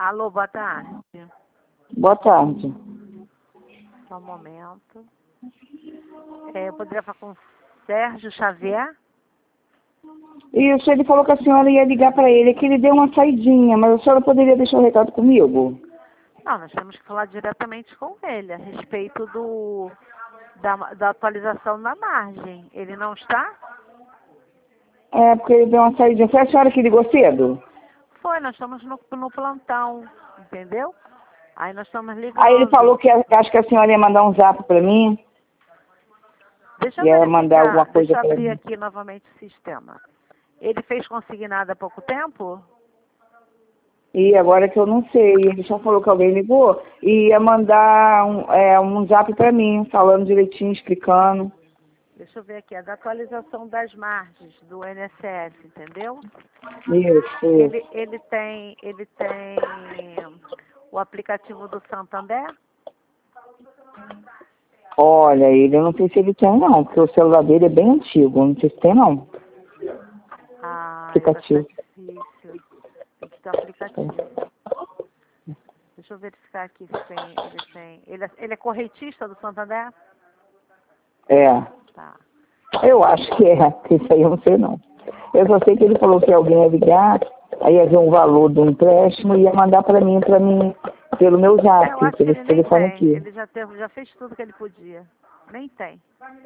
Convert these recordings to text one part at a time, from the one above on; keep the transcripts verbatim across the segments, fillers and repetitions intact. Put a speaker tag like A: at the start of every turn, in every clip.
A: Alô, boa tarde.
B: Boa tarde.
A: Só um momento. É, eu poderia falar com o Sérgio Xavier?
B: Isso, ele falou que a senhora ia ligar para ele, que ele deu uma saidinha, mas a senhora poderia deixar um recado comigo?
A: Não, nós temos que falar diretamente com ele a respeito do, da, da atualização da margem. Ele não está?
B: É, porque ele deu uma saidinha. Foi a senhora que ligou cedo?
A: Foi, nós estamos no, no plantão, entendeu? Aí nós estamos ligando.
B: Aí ele falou que a- acho que a senhora ia mandar um zap para mim.
A: Deixa eu
B: Ia mandar alguma
A: verificar,
B: coisa
A: deixa eu
B: para
A: abrir
B: mim.
A: aqui novamente o sistema. Ele fez consignado há pouco tempo?
B: E agora que eu não sei, ele só falou que alguém ligou e ia mandar um, é, um zap para mim, falando direitinho, explicando.
A: Deixa eu ver aqui, a da atualização das margens do I N S S, entendeu?
B: Isso,
A: Ele,
B: isso.
A: ele tem, ele tem o aplicativo do Santander?
B: Olha, ele, eu não sei se ele tem não, porque o celular dele é bem antigo, não sei se tem não.
A: Ah, é
B: Aplicativo.
A: bastante difícil. Tem que ter aplicativo. Deixa eu verificar aqui se tem, ele tem. Ele é, ele é corretista do Santander?
B: É.
A: Tá.
B: Eu acho que é, que isso aí eu não sei não. Eu só sei que ele falou que alguém ia ligar, aí ia ver um valor do empréstimo e ia mandar para mim, para mim, pelo meu
A: É,
B: zap,
A: eu acho que
B: pelo
A: ele
B: esse
A: nem
B: telefone
A: tem.
B: aqui.
A: Ele já, teve, já fez tudo que ele podia. Nem tem.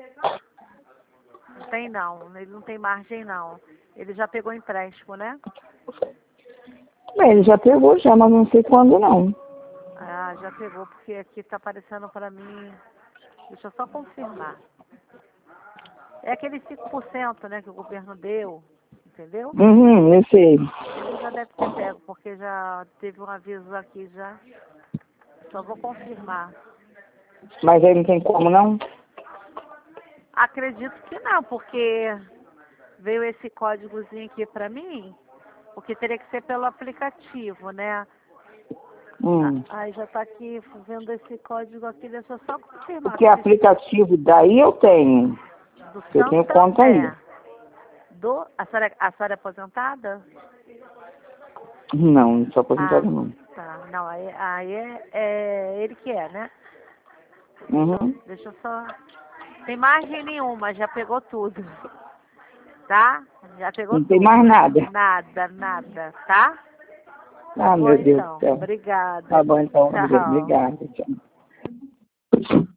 A: Não tem não. Ele não tem margem não. Ele já pegou empréstimo, né?
B: Bem, ele já pegou já, mas não sei quando não.
A: Ah, já pegou, porque aqui tá aparecendo para mim. Deixa eu só confirmar. É aquele cinco por cento, né, que o governo deu, entendeu?
B: Uhum, eu sei.
A: Ele já deve ter pego, porque já teve um aviso aqui já. Só vou confirmar.
B: Mas aí não tem como não?
A: Acredito que não, porque veio esse códigozinho aqui para mim, porque teria que ser pelo aplicativo, né?
B: Hum.
A: Ah, aí já tá aqui vendo esse código aqui, deixa eu só confirmar.
B: Porque aplicativo daí eu tenho.
A: Do
B: Eu tenho conta aí.
A: Santander. Do, a, senhora, a senhora é aposentada?
B: Não, não sou
A: Ah,
B: aposentado não.
A: tá. Não, aí, aí é, é ele que é, né? Deixa, eu-
B: Uhum.
A: deixa eu só... Tem margem nenhuma, já pegou tudo. Tá? Já pegou
B: Não tem
A: tudo.
B: mais nada.
A: Nada, nada, tá? Tá
B: Ah,
A: bom
B: meu Deus do
A: então.
B: céu.
A: Obrigada.
B: Tá bom então,
A: Tchau.
B: obrigada. Tchau.